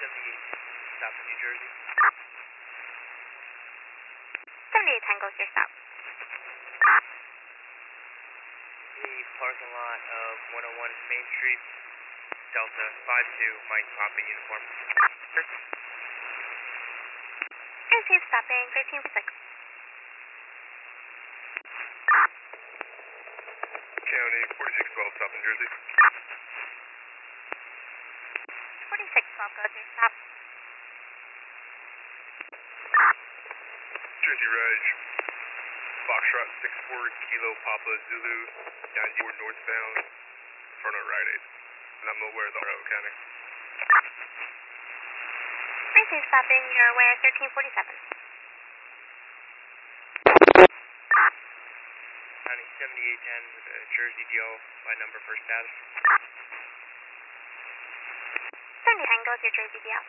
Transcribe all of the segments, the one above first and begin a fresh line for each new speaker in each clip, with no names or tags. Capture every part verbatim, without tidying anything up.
seventy-eight, stop in New Jersey.
seventy-eight ten goes your stop.
The parking lot of one oh one Main Street, Delta five two, Mike Papa uniform.
Receive stopping thirteen six.
County forty-six twelve, stop in Jersey.
forty-six twelve goes your stop.
Jersey Reg, Foxtrot six four Kilo Papa Zulu, ninety-four northbound, front of Rite Aid. And I'm aware of the road, County.
Receive stopping, you're aware thirteen forty-seven.
County seventy-eight ten with a Jersey D L by number first status.
seventy ten goes your Jersey D L.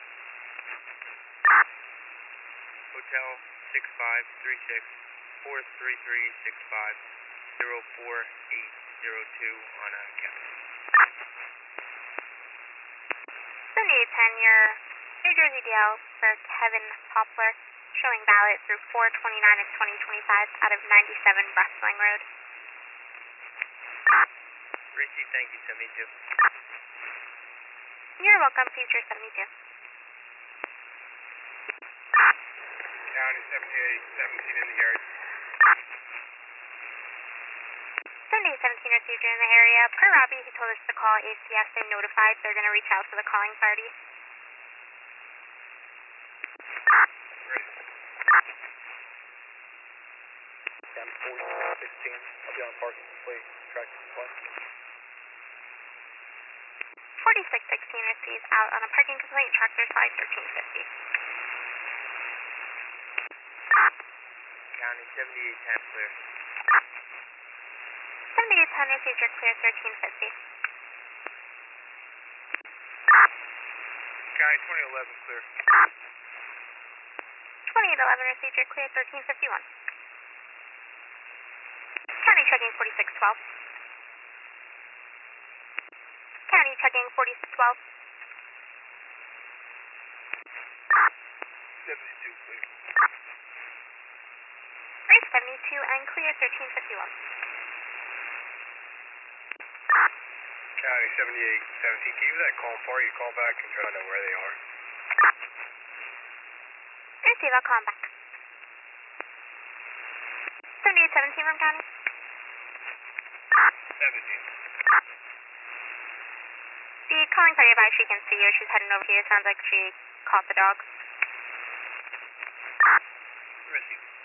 Hotel six five three six four three three six five zero four eight zero two on a Kevin.
seventy-eight ten, your New Jersey D L for Kevin Poplar, showing valid through four twenty-nine of twenty twenty-five out of ninety-seven Rustling Road.
Receive, thank you, seventy-two.
You're welcome, future seventy-two.
County seventy-eight seventeen in the yard.
seventy-eight seventeen received you in the area. Per Robbie, he told us to call A C S. They're notified. They're going to reach out to the calling party.
ten forty sixteen, I'll be on parking plate, track one.
forty-six sixteen received out on a parking complaint, tractor side thirteen fifty.
County seventy-eight ten clear.
seventy-eight ten received your clear thirteen fifty.
County twenty eleven clear.
twenty-eight eleven received your clear thirteen fifty-one. County checking forty-six twelve. County checking forty-six twelve.
seventy-two clear.
Race seventy-two and clear thirteen fifty-one.
County seventy-eight seventeen, can you give that call party a call back and try to know where they are?
Receive, I'll call him back. seventy-eight seventeen from County.
seventeen.
The calling party advised she can see you. She's heading over here. Sounds like she caught the dog.
Receive.